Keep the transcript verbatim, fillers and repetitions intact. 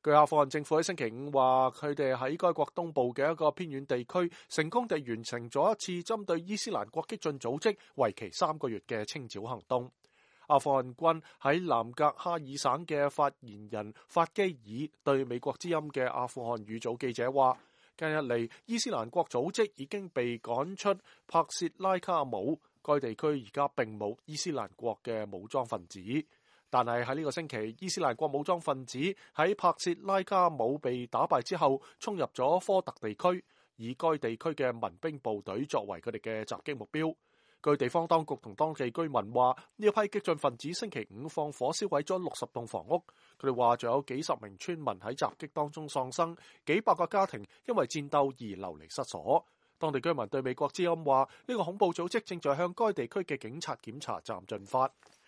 據阿富汗政府喺星期五話，佢哋喺該國東部嘅一個偏遠地區成功地完成咗一次針對伊斯蘭國激進組織為期三個月嘅清剿行動。阿富汗軍喺南格哈爾省嘅發言人法基爾對美國之音嘅阿富汗語組記者話，近日嚟伊斯蘭國組織已經被趕出帕薛拉卡姆，該地區而家並冇伊斯蘭國嘅武裝分子。但係喺呢個星期，伊斯蘭國武裝分子喺帕薛拉卡姆被打敗之後，衝入咗科特地區，以該地區嘅民兵部隊作為佢哋嘅襲擊目標。據地方當局同當地居民話，呢一批激進分子星期五放火燒毀咗六十棟房屋。佢哋話仲有幾十名村民喺襲擊當中喪生，幾百個家庭因為戰鬥而流離失所。當地居民對美國之音話，呢個恐怖組織正在向該地區嘅警察檢查站進發。